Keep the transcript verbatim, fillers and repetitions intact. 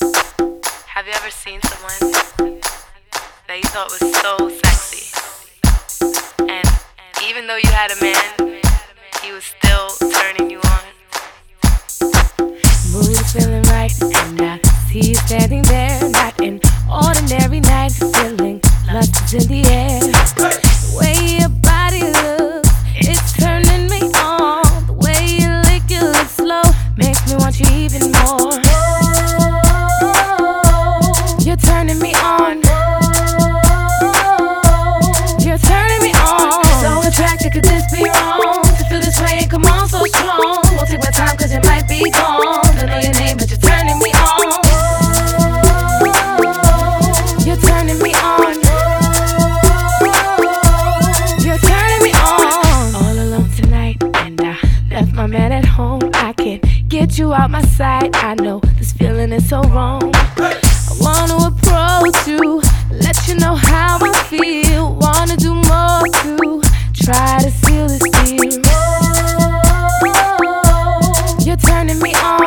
Have you ever seen someone that you thought was so sexy, and even though you had a man, he was still turning you on? Mood is feeling right, and I see you standing there. Not an ordinary night, feeling lust is in the air. The way your body looks, it's turning me on. The way you lick your lips slow makes me want you even more. You're turning me on. You're turning me on. So attracted, could this be wrong? To feel this way and come on so strong. Won't take my time cause you might be gone. Don't know your name but you're turning me on. You're turning me on. You're turning me on. All alone tonight and I left my man at home. I can't get you out my sight. I know this feeling is so wrong. I wanna approach you, let you know how I feel. Wanna do more to try to seal this deal. You're turning me on.